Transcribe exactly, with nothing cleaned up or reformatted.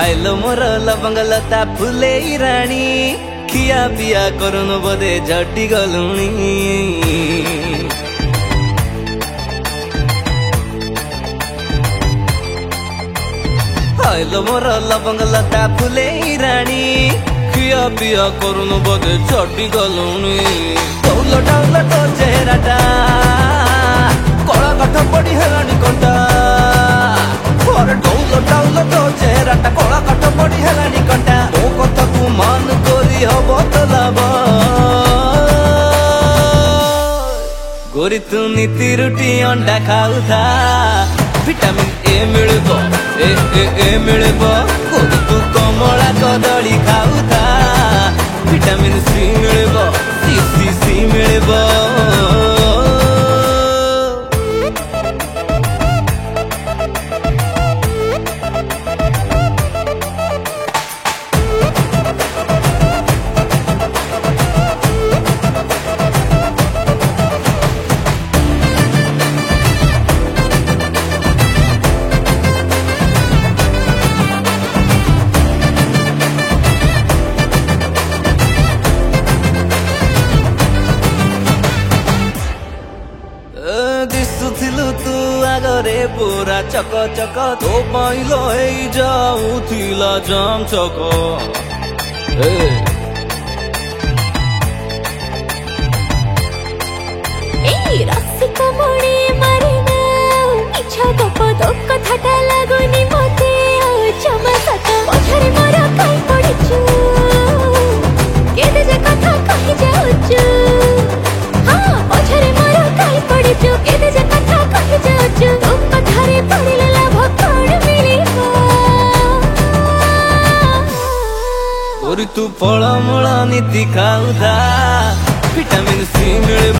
आइलो मोर लवंग लता फुले राणी खिया पिया करुन बोधे झटी गलुणी। आइलो मोर लवंग लता फुले राणी खिया पिया करुन बोधे झटी गलुणी। डौल डौल तो चेहराटा कला काठ पड़ी हेलानी कंटा और डौल डौल तो चेहराटा कला काठ पड़ी हेलानी कंटा मो कथा को मान करी हबो तो लाभ गोरी तू नीति रुटी अंडा खाऊ था विटामिन ए मिलबो ए ए ए मिलबो गोरी तू कमला कदली खाऊ था विटामिन सी मिलबो सी सी सी मिलबो। दिसुथिलु तू आगरे पूरा चक चक तो पाइलो हे जाउथिला जाम चक ए ए रसिक मणि मारिना इच्छा गप तो कथाटा लागुनी मते जमा सत पछरे मोर काई पडिछु केदे जे कथा कहि जाउछु हां पछरे मोर काई पडिछु केदे जे कथा कहि जाउछु तुम कथारे पडिले लाभ कोन मिलिबो और तू फल मूल नीति खाऊ था विटामिन सी मिल